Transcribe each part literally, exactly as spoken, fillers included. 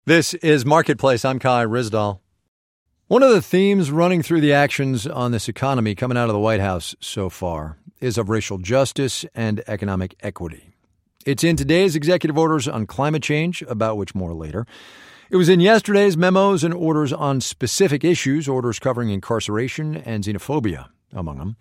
This is Marketplace. I'm Kai Ryssdal. One of the themes running through the actions on this economy coming out of the White House so far is of racial justice and economic equity. It's in today's executive orders on climate change, about which more later. It was in yesterday's memos and orders on specific issues, orders covering incarceration and xenophobia, among them.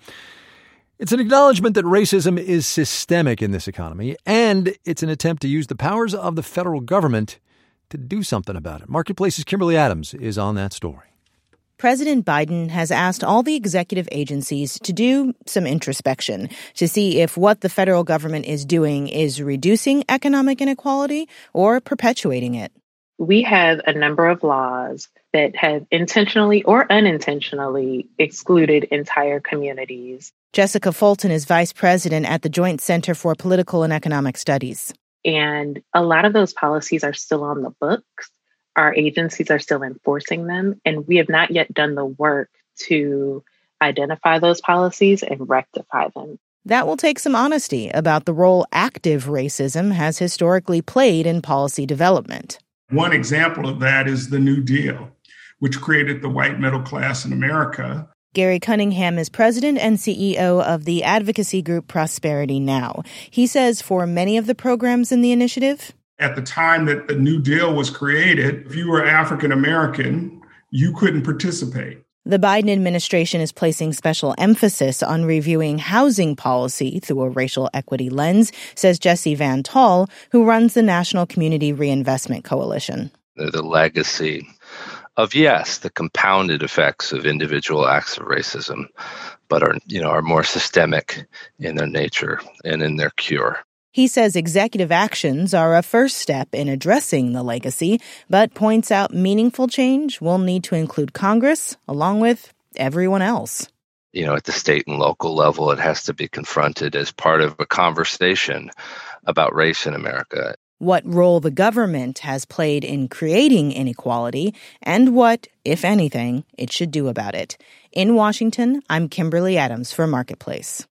It's an acknowledgement that racism is systemic in this economy, and it's an attempt to use the powers of the federal government to do something about it. Marketplace's Kimberly Adams is on that story. President Biden has asked all the executive agencies to do some introspection to see if what the federal government is doing is reducing economic inequality or perpetuating it. We have a number of laws that have intentionally or unintentionally excluded entire communities. Jessica Fulton is vice president at the Joint Center for Political and Economic Studies. And a lot of those policies are still on the books. Our agencies are still enforcing them, and we have not yet done the work to identify those policies and rectify them. That will take some honesty about the role active racism has historically played in policy development. One example of that is the New Deal, which created the white middle class in America. Gary Cunningham is president and C E O of the advocacy group Prosperity Now. He says for many of the programs in the initiative, at the time that the New Deal was created, if you were African American, you couldn't participate. The Biden administration is placing special emphasis on reviewing housing policy through a racial equity lens, says Jesse Van Tall, who runs the National Community Reinvestment Coalition. They're the legacy of, yes, the compounded effects of individual acts of racism, but are, you know, are more systemic in their nature and in their cure. He says executive actions are a first step in addressing the legacy, but points out meaningful change will need to include Congress along with everyone else. You know, at the state and local level, it has to be confronted as part of a conversation about race in America. What role the government has played in creating inequality, and what, if anything, it should do about it. In Washington, I'm Kimberly Adams for Marketplace.